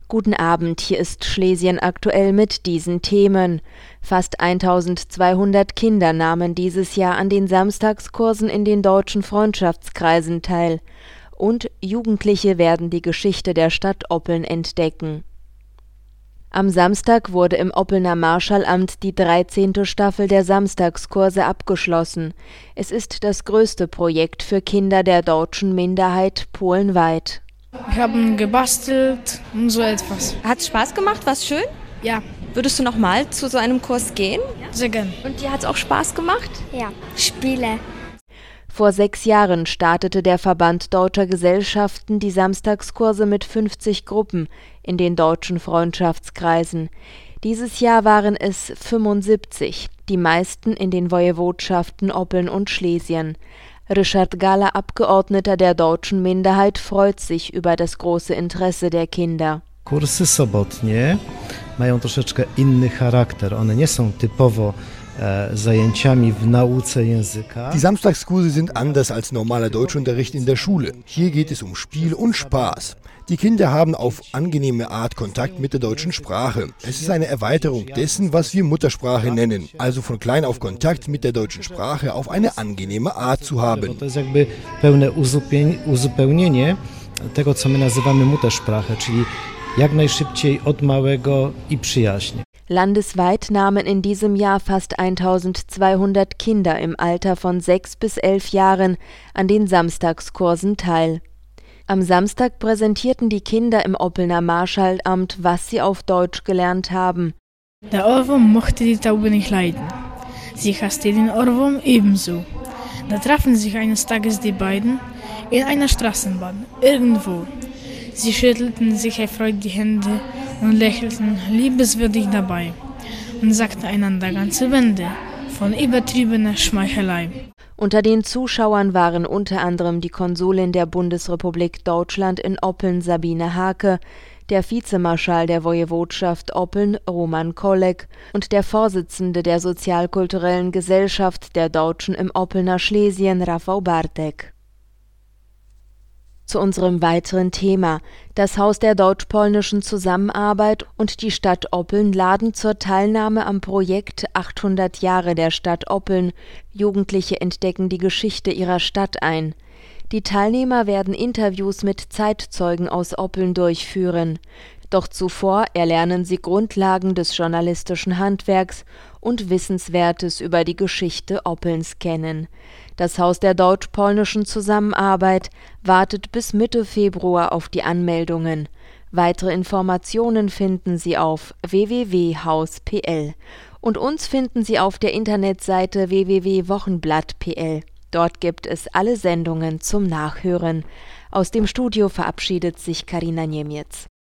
Guten Abend, hier ist Schlesien aktuell mit diesen Themen. Fast 1200 Kinder nahmen dieses Jahr an den Samstagskursen in den deutschen Freundschaftskreisen teil. Und Jugendliche werden die Geschichte der Stadt Oppeln entdecken. Am Samstag wurde im Oppelner Marschallamt die 13. Staffel der Samstagskurse abgeschlossen. Es ist das größte Projekt für Kinder der deutschen Minderheit polenweit. Wir haben gebastelt und so etwas. Hat's Spaß gemacht? War's schön? Ja. Würdest du noch mal zu so einem Kurs gehen? Sehr gern. Und dir hat's auch Spaß gemacht? Ja. Spiele. Vor 6 Jahren startete der Verband Deutscher Gesellschaften die Samstagskurse mit 50 Gruppen in den deutschen Freundschaftskreisen. Dieses Jahr waren es 75, die meisten in den Woiwodschaften Oppeln und Schlesien. Ryszard Galla, Abgeordneter der deutschen Minderheit, freut sich über das große Interesse der Kinder. Kursy sobotnie mają troszeczkę inny charakter. One nie są typowo zajęciami w nauce języka. Die Samstagskurse sind anders als normaler Deutschunterricht in der Schule. Hier geht es um Spiel und Spaß. Die Kinder haben auf angenehme Art Kontakt mit der deutschen Sprache. Es ist eine Erweiterung dessen, was wir Muttersprache nennen. Also von klein auf Kontakt mit der deutschen Sprache auf eine angenehme Art zu haben. To jest jakby pełne uzupełnienie tego, co my nazywamy Muttersprache, czyli jak najszybciej od małego i przyjaźnie. Landesweit nahmen in diesem Jahr fast 1200 Kinder im Alter von 6 bis 11 Jahren an den Samstagskursen teil. Am Samstag präsentierten die Kinder im Oppelner Marschallamt, was sie auf Deutsch gelernt haben. Der Ohrwurm mochte die Taube nicht leiden. Sie hasste den Ohrwurm ebenso. Da trafen sich eines Tages die beiden in einer Straßenbahn, irgendwo. Sie schüttelten sich erfreut die Hände und lächelten liebenswürdig dabei und sagten einander ganze Bände von übertriebener Schmeichelei. Unter den Zuschauern waren unter anderem die Konsulin der Bundesrepublik Deutschland in Oppeln, Sabine Hake, der Vizemarschall der Woiwodschaft Oppeln, Roman Kolek, und der Vorsitzende der Sozialkulturellen Gesellschaft der Deutschen im Oppelner Schlesien, Rafał Bartek. Zu unserem weiteren Thema. Das Haus der deutsch-polnischen Zusammenarbeit und die Stadt Oppeln laden zur Teilnahme am Projekt 800 Jahre der Stadt Oppeln. Jugendliche entdecken die Geschichte ihrer Stadt ein. Die Teilnehmer werden Interviews mit Zeitzeugen aus Oppeln durchführen. Doch zuvor erlernen sie Grundlagen des journalistischen Handwerks und Wissenswertes über die Geschichte Oppelns kennen. Das Haus der deutsch-polnischen Zusammenarbeit wartet bis Mitte Februar auf die Anmeldungen. Weitere Informationen finden Sie auf www.haus.pl und uns finden Sie auf der Internetseite www.wochenblatt.pl. Dort gibt es alle Sendungen zum Nachhören. Aus dem Studio verabschiedet sich Karina Niemiec.